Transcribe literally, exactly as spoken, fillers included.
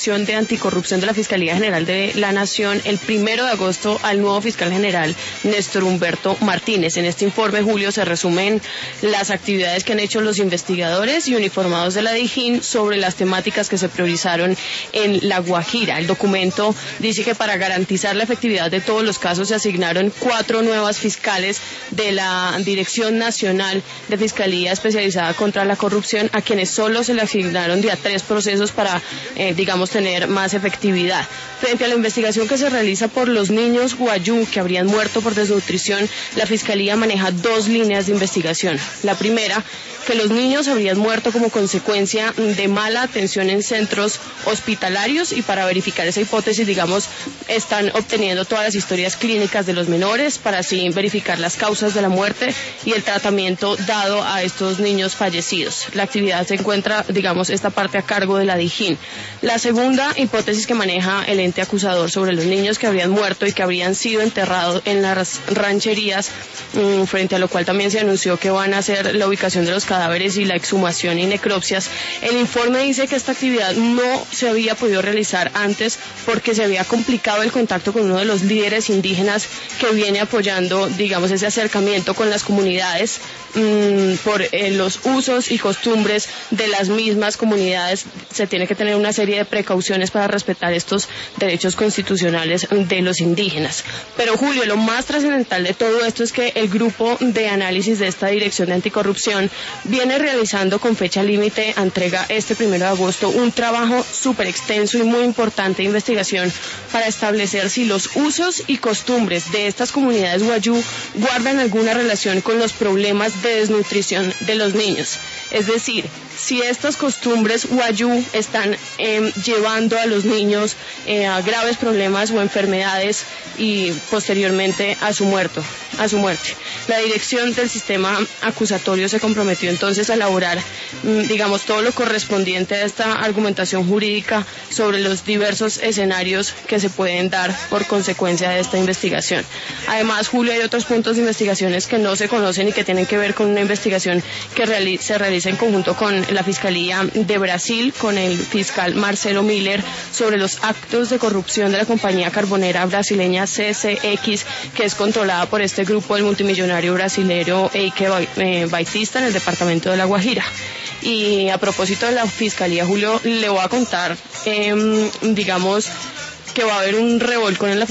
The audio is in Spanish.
Dirección de Anticorrupción de la Fiscalía General de la Nación el primero de agosto al nuevo fiscal general Néstor Humberto Martínez. En este informe, Julio, se resumen las actividades que han hecho los investigadores y uniformados de la DIJÍN sobre las temáticas que se priorizaron en La Guajira. El documento dice que para garantizar la efectividad de todos los casos se asignaron cuatro nuevas fiscales de la Dirección Nacional de Fiscalía Especializada contra la Corrupción, a quienes solo se le asignaron de a tres procesos para, eh, digamos, tener más efectividad. Frente a la investigación que se realiza por los niños guayú que habrían muerto por desnutrición, la Fiscalía maneja dos líneas de investigación. La primera, que los niños habrían muerto como consecuencia de mala atención en centros hospitalarios, y para verificar esa hipótesis, digamos, están obteniendo todas las historias clínicas de los menores para así verificar las causas de la muerte y el tratamiento dado a estos niños fallecidos. La actividad se encuentra, digamos, esta parte a cargo de la DIJÍN. La segunda hipótesis que maneja el ente acusador sobre los niños que habrían muerto y que habrían sido enterrados en las rancherías, mmm, frente a lo cual también se anunció que van a hacer la ubicación de los cadáveres y la exhumación y necropsias. El informe dice que esta actividad no se había podido realizar antes porque se había complicado el contacto con uno de los líderes indígenas que viene apoyando, digamos, ese acercamiento con las comunidades mmm, por eh, los usos y costumbres de las mismas comunidades. Se tiene que tener una serie de precauciones para respetar estos derechos constitucionales de los indígenas. Pero, Julio, lo más trascendental de todo esto es que el grupo de análisis de esta Dirección de Anticorrupción viene realizando con fecha límite, entrega este primero de agosto, un trabajo súper extenso y muy importante de investigación para establecer si los usos y costumbres de estas comunidades guayú guardan alguna relación con los problemas de desnutrición de los niños. Es decir, si estas costumbres guayú están eh, llevando a los niños eh, a graves problemas o enfermedades y posteriormente a su muerto, a su muerte. La dirección del sistema acusatorio se comprometió entonces a elaborar, digamos, todo lo correspondiente a esta argumentación jurídica sobre los diversos escenarios que se pueden dar por consecuencia de esta investigación. Además, Julio, hay otros puntos de investigaciones que no se conocen y que tienen que ver con una investigación que reali- se realiza en conjunto con la Fiscalía de Brasil, con el fiscal Marcelo Miller, sobre los actos de corrupción de la compañía carbonera brasileña C S X, que es controlada por este grupo del multimillonario brasilero Eike Batista en el departamento de La Guajira. Y a propósito de la Fiscalía, Julio, le voy a contar, eh, digamos, que va a haber un revolcón en la